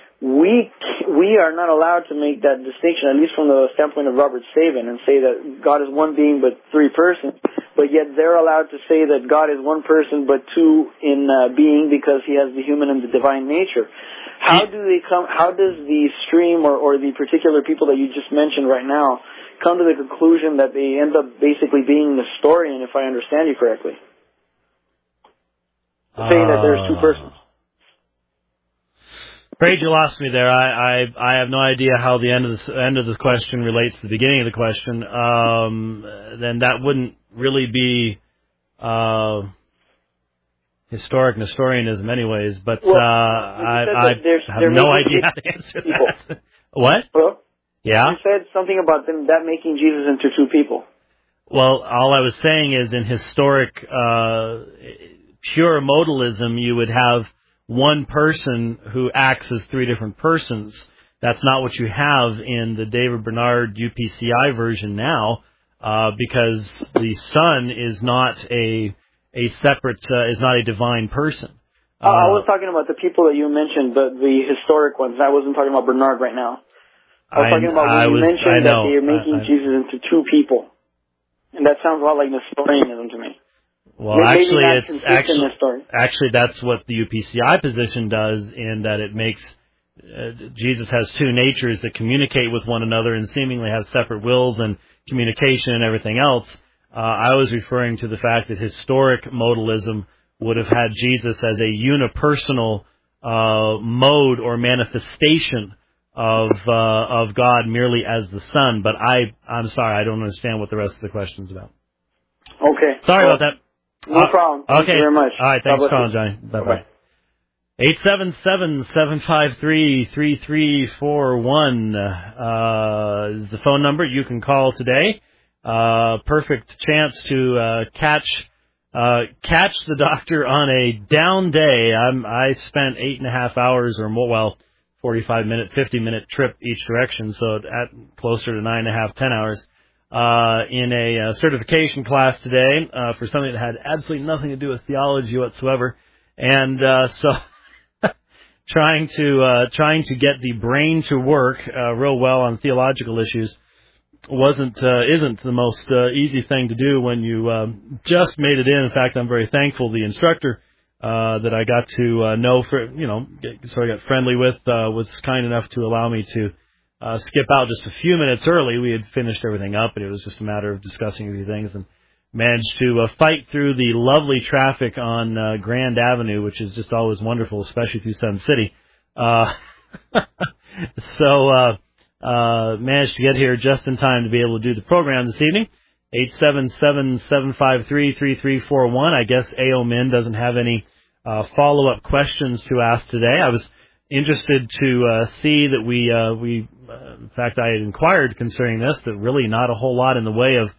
we we are not allowed to make that distinction, at least from the standpoint of Robert Sabin, and say that God is one being but three persons, but yet they're allowed to say that God is one person but two in uh, being because he has the human and the divine nature. How do they come, how does the stream or, or the particular people that you just mentioned right now come to the conclusion that they end up basically being Nestorian, if I understand you correctly? Saying that there's two persons. Afraid you lost me there. I, I I have no idea how the end of this end of this question relates to the beginning of the question. Um, then that wouldn't really be uh, historic Nestorianism anyways, but well, uh, I, I have no idea how to answer people. that. What? Hello? Yeah? You said something about them that making Jesus into two people. Well, all I was saying is in historic uh, pure modalism, you would have one person who acts as three different persons. That's not what you have in the David Bernard U P C I version now, uh, because the Son is not a a separate, uh, is not a divine person. Uh, uh, I was talking about the people that you mentioned, the, the historic ones. I wasn't talking about Bernard right now. I was I, talking about when I you was, mentioned that they are making I, I, Jesus into two people. And that sounds a lot like Nestorianism to me. Well, Maybe actually, not it's actually, Nestorian. actually that's what the U P C I position does, in that it makes uh, Jesus has two natures that communicate with one another and seemingly have separate wills and communication and everything else. Uh, I was referring to the fact that historic modalism would have had Jesus as a unipersonal uh, mode or manifestation of uh, of God merely as the Son. But I, I'm sorry, I don't understand what the rest of the question's about. Okay. Sorry well, about that. No uh, problem. Thank okay. you very much. All right, thanks God for calling, you. Johnny. Bye-bye. Bye-bye. eight seven seven, seven five three, three three four one uh, is the phone number you can call today. Uh, perfect chance to uh, catch uh, catch the doctor on a down day. I'm, I spent eight and a half hours or more, well, forty-five minute, fifty minute trip each direction, so at closer to nine and a half, ten hours, uh, in a uh, certification class today uh, for something that had absolutely nothing to do with theology whatsoever. And uh, so trying to uh, trying to get the brain to work uh, real well on theological issues wasn't uh, isn't the most uh, easy thing to do when you uh, just made it in. In fact, I'm very thankful the instructor uh, that I got to uh, know for you know get, sort of got friendly with uh, was kind enough to allow me to uh, skip out just a few minutes early. We had finished everything up, and it was just a matter of discussing a few things, and managed to uh, fight through the lovely traffic on uh, Grand Avenue, which is just always wonderful, especially through Sun City. Uh, so. Uh, Uh, managed to get here just in time to be able to do the program this evening. eight seven seven, seven five three, three three four one. I guess A O Min doesn't have any uh, follow-up questions to ask today. I was interested to uh, see that we, uh, we uh, in fact, I had inquired concerning this, that really not a whole lot in the way of,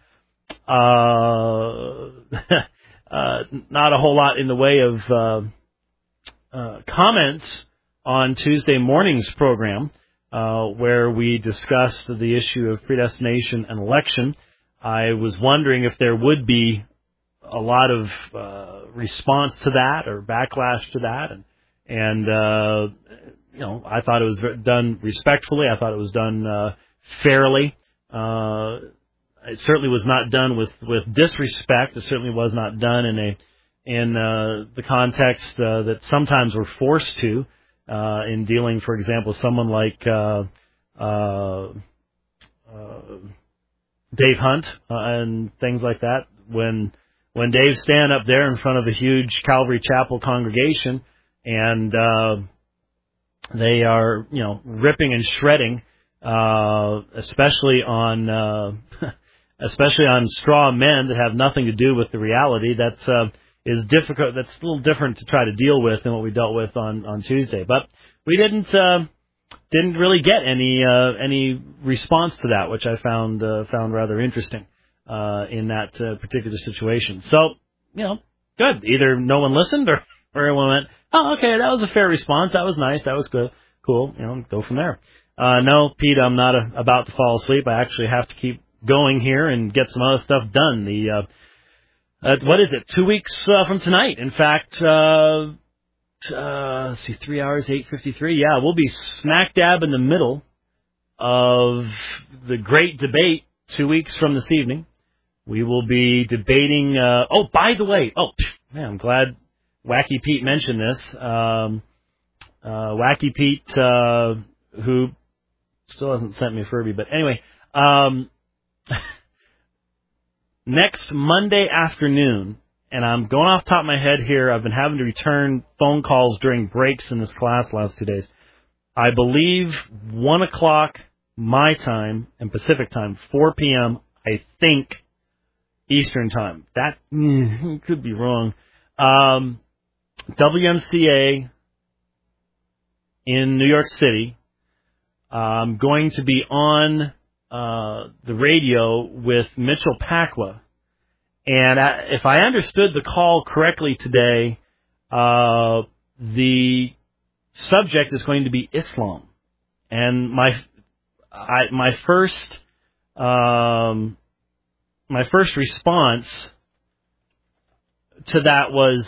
uh, uh, not a whole lot in the way of uh, uh, comments on Tuesday morning's program. Uh, where we discussed the issue of predestination and election. I was wondering if there would be a lot of uh, response to that or backlash to that, and and uh, you know, I thought it was done respectfully. I thought it was done uh, fairly. Uh, it certainly was not done with, with disrespect. It certainly was not done in a in uh, the context uh, that sometimes we're forced to. Uh, in dealing, for example, someone like uh, uh, uh, Dave Hunt uh, and things like that. When when Dave stand up there in front of a huge Calvary Chapel congregation and uh, they are, you know, ripping and shredding, uh, especially on uh, especially on straw men that have nothing to do with the reality, that's uh, is difficult. That's a little different to try to deal with than what we dealt with on, on Tuesday. But we didn't uh, didn't really get any uh, any response to that, which I found uh, found rather interesting uh, in that uh, particular situation. So, you know, good. Either no one listened or, or everyone went, oh, okay, that was a fair response. That was nice. That was good. Cool. You know, go from there. Uh, no, Pete, I'm not a, about to fall asleep. I actually have to keep going here and get some other stuff done. The uh, Uh, what is it? Two weeks uh, from tonight. In fact, uh, uh, let's see, three hours, eight fifty-three. Yeah, we'll be smack dab in the middle of the great debate two weeks from this evening. We will be debating. Uh, oh, by the way, oh man, I'm glad Wacky Pete mentioned this. Um, uh, Wacky Pete, uh, who still hasn't sent me a Furby, but anyway. Um, Next Monday afternoon, and I'm going off the top of my head here, I've been having to return phone calls during breaks in this class the last two days. I believe one o'clock my time and Pacific time, four p.m., I think, Eastern time. That mm, could be wrong. Um, W M C A in New York City. I'm going to be on uh, the radio with Mitchell Pacwa. And I, if I understood the call correctly today, uh, the subject is going to be Islam. And my I, my first um, my first response to that was,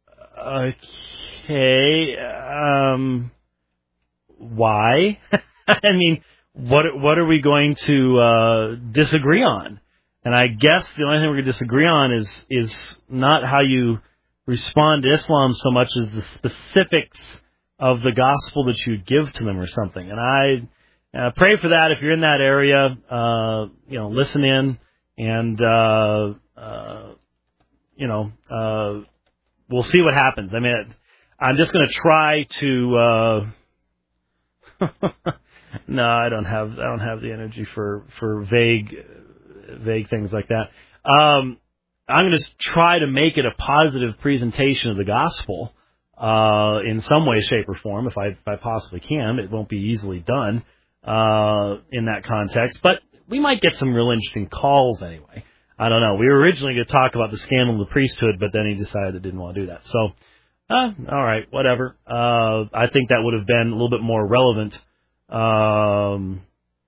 okay, um, why? I mean, what what are we going to uh, disagree on? And I guess the only thing we're going to disagree on is is not how you respond to Islam so much as the specifics of the gospel that you give to them or something. And I uh, pray for that if you're in that area. Uh, you know, listen in, and uh, uh, you know, uh, we'll see what happens. I mean, I'm just going to try to. Uh, no, I don't have I don't have the energy for for vague vague things like that. Um, I'm going to try to make it a positive presentation of the gospel uh, in some way, shape, or form, if I if I possibly can. It won't be easily done uh, in that context, but we might get some real interesting calls anyway. I don't know. We were originally going to talk about the scandal of the priesthood, but then he decided he didn't want to do that. So, uh, all right, whatever. Uh, I think that would have been a little bit more relevant. Um,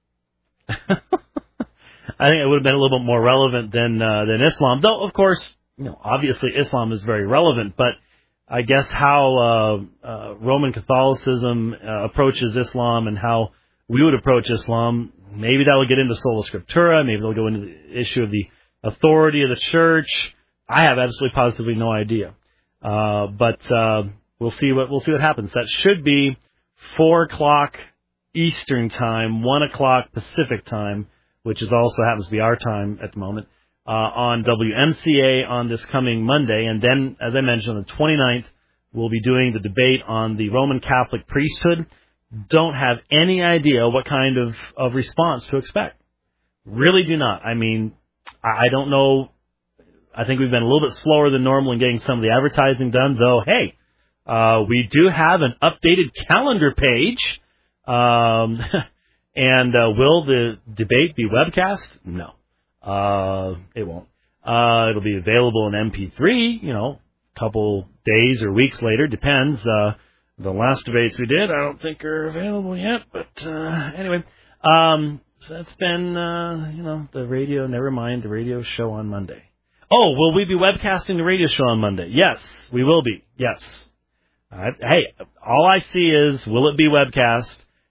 I think it would have been a little bit more relevant than uh, than Islam. Though, of course, you know, obviously Islam is very relevant, but I guess how uh, uh, Roman Catholicism uh, approaches Islam and how we would approach Islam, maybe that will get into Sola Scriptura, maybe they'll go into the issue of the authority of the church. I have absolutely positively no idea. Uh, but uh, we'll see what we'll see what happens. That should be four o'clock Eastern time, one o'clock Pacific time, which is also happens to be our time at the moment, uh, on W M C A on this coming Monday. And then, as I mentioned, on the twenty-ninth, we'll be doing the debate on the Roman Catholic priesthood. Don't have any idea what kind of, of response to expect. Really do not. I mean, I don't know. I think we've been a little bit slower than normal in getting some of the advertising done, though, hey, uh, we do have an updated calendar page. Um, and uh, will the debate be webcast? No, uh, it won't. Uh, it'll be available in M P three, you know, a couple days or weeks later, depends. Uh, the last debates we did, I don't think are available yet, but uh, anyway. Um, so that's been, uh, you know, the radio, never mind, the radio show on Monday. Oh, will we be webcasting the radio show on Monday? Yes, we will be, yes. Uh, hey, all I see is, will it be webcast?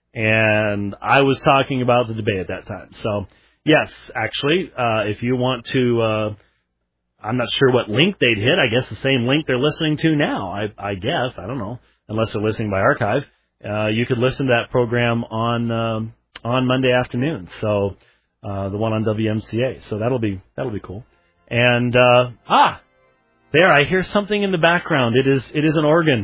And I was talking about the debate at that time. So, yes, actually, uh, if you want to, uh, I'm not sure what link they'd hit. I guess the same link they're listening to now, I, I guess. I don't know, unless they're listening by archive. Uh, you could listen to that program on um, on Monday afternoon, so uh, the one on W M C A. So that'll be that'll be cool. And, uh, ah, there, I hear something in the background. It is it is an organ.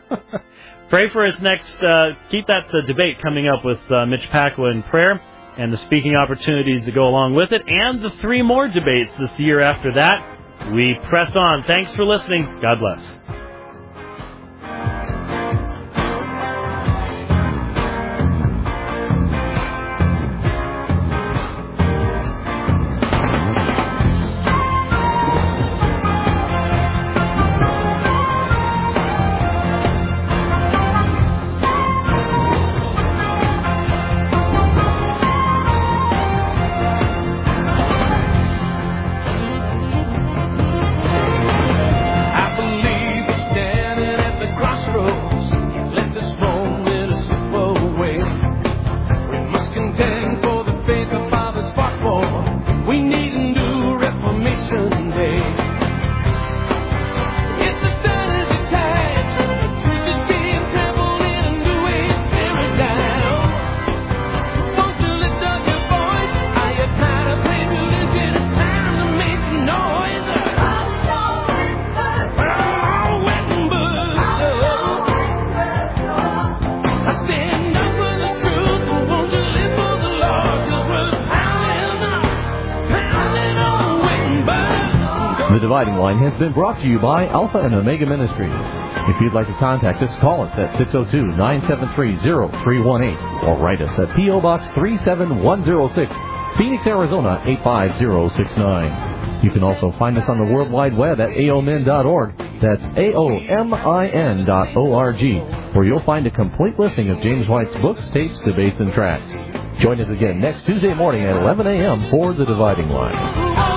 Pray for us next. Uh, keep that uh, debate coming up with uh, Mitch Pacwa in prayer and the speaking opportunities that go along with it, and the three more debates this year after that. We press on. Thanks for listening. God bless. The Dividing Line has been brought to you by Alpha and Omega Ministries. If you'd like to contact us, call us at six oh two, nine seven three, oh three one eight or write us at P O. Box three seven one oh six, Phoenix, Arizona eight five zero six nine. You can also find us on the World Wide Web at A O M I N dot org. That's A O M I N dot O R G, where you'll find a complete listing of James White's books, tapes, debates, and tracts. Join us again next Tuesday morning at eleven a.m. for The Dividing Line.